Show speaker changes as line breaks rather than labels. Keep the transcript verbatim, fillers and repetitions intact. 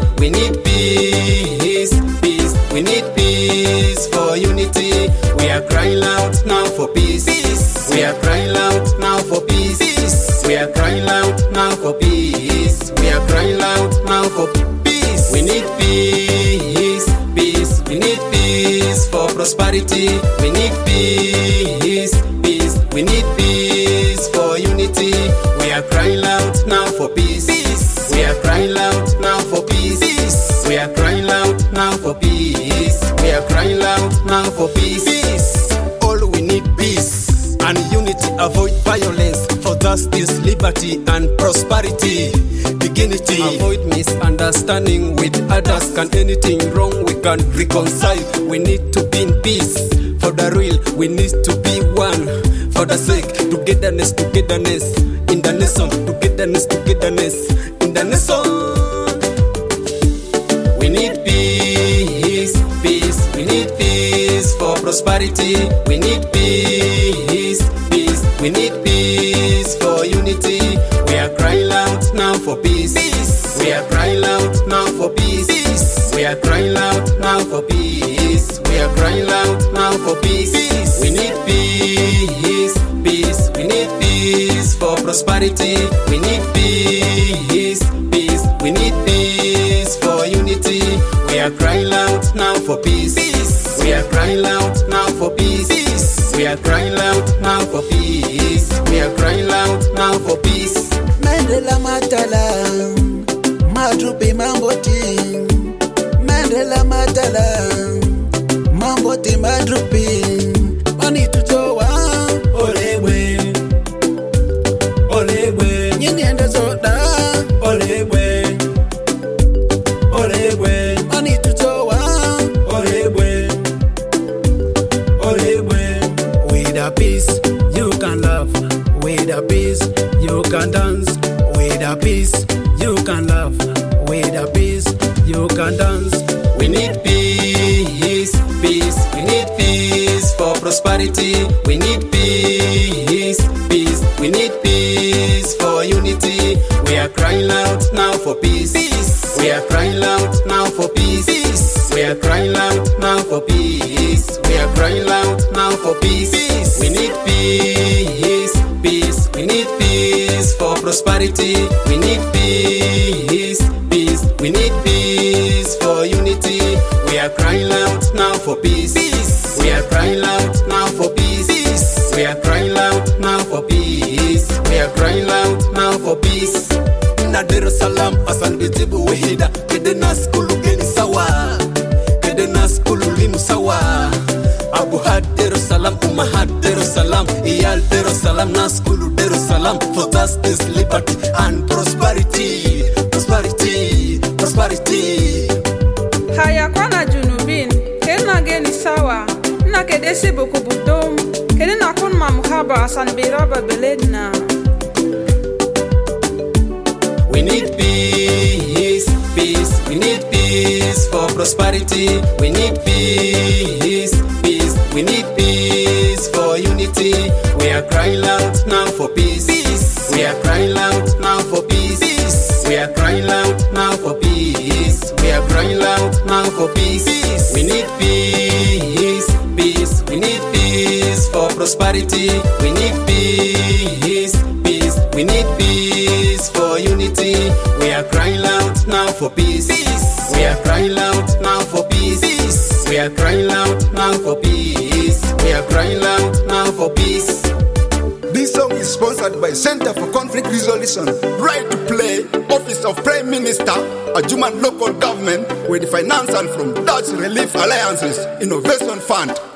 we need peace, peace. We need peace for unity. We are crying out now for peace. peace. We are crying out now for peace. peace. We are crying out now for peace. We are crying out now for peace. We need peace, peace. We need peace for prosperity. We need peace, peace. We need peace for unity. We are crying out now for peace. peace. We are crying out now for peace. peace. We are crying out now for peace. We are crying out now for peace. peace. All we need peace and unity. Avoid violence. For justice, liberty and prosperity. Dignity. Avoid misunderstanding with others. Can anything wrong we can reconcile. We need to be in peace. For the real, we need to be one. For the sake, togetherness, togetherness in the nation. Togetherness, togetherness in the nation. We need peace, peace. We need peace for prosperity. We need peace, peace. We need peace for unity. We are crying out now for peace. peace. We are crying out now for peace. peace. We are crying out now for peace. We are crying out now for peace. peace. We need peace, peace. We need peace for prosperity. We need peace, peace. We need peace for unity. We are crying out now for peace. peace. We are crying out now for peace. peace. We are crying out now for peace. We are crying out now for peace.
Mandela matala, madrupi mamboti. Mandela matala, mamboti madrupi. Mani tutoa, olewe, olewe. Nyingende zoda, olewe, olewe. Mani tutoa, olewe, olewe. With a peace, you can laugh. With a peace, you can dance. With a peace, you can laugh. With a peace, you can dance.
We need peace, peace. We need peace for prosperity. We need peace, peace. We need peace for unity. We are crying out now for peace. peace. We are crying out now for peace. peace. We are crying out now for peace. We are crying out now for peace. peace. We need peace, peace. We need peace for prosperity. We need peace, peace. We need peace for unity. We are crying out now for peace. peace. We are crying out now for peace. peace. We are crying out now for peace. We are crying out now for peace. Na Dar es Salaam asan bijibu wahida. Kedena skulu geni sawa. Kedena skulu limu sawa. Abu had Dar es Salaam, Umma had Dar es Salaam, Iyal Dar es Salaam, na skulu Dar es Salaam. For justice, liberty and prosperity. Prosperity, prosperity.
Haya kwana junubin, kena geni sawa. Na kedesi buku budom. Kedena kun mamuhaba asan biraba beledna.
We need peace, peace. We need peace for prosperity. We need peace, peace. We need peace for unity. We are crying out now for peace. peace. We are crying out now for peace. peace. We are crying out now for peace. We are crying out now for peace. peace. We need peace, peace. We need peace for prosperity. We need peace, peace. We need peace for unity. We are crying out now for peace. peace. We are crying out now for peace. peace. We are crying out now for peace. We are crying out now for peace.
This song is sponsored by Center for Conflict Resolution, Right to Play, Office of Prime Minister, Adjumant Local Government, with financing from Dutch Relief Alliance's Innovation Fund.